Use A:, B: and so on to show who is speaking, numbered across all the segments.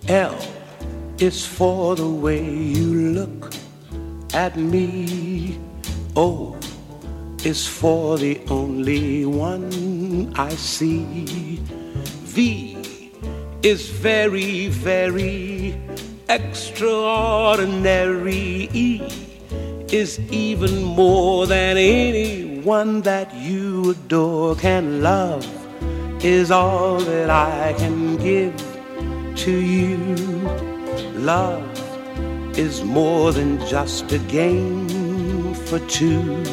A: L is for the way you look at me. O is for the only one I see. V is very, very extraordinary. E is even more than anyone that you adore can love, is all that I can give to you. Love is more than just a game for two.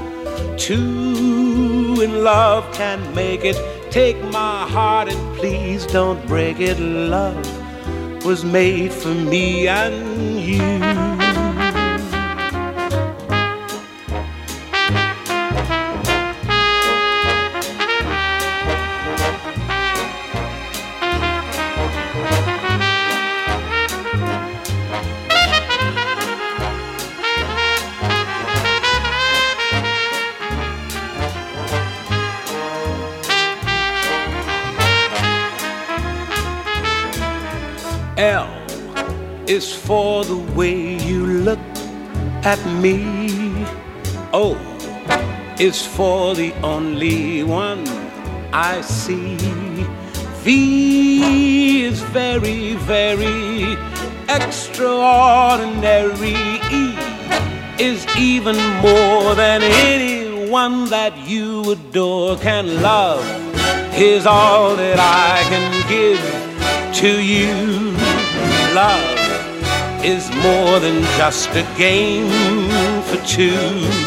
A: Two in love can make it. Take my heart and please don't break it. Love was made for me and you. L is for the way you look at me. O is for the only one I see. V is very, very extraordinary. E is even more than anyone that you adore can love, is all that I can give to you. Love is more than just a game for two.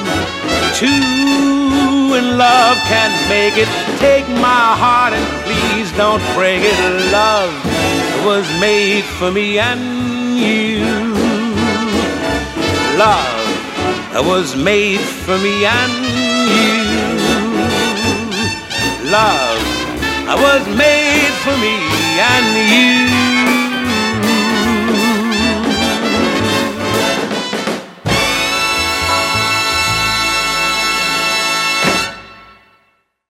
A: Two in love can make it. Take my heart and please don't break it. Love was made for me and you. Love was made for me and you. Love was made for me and you.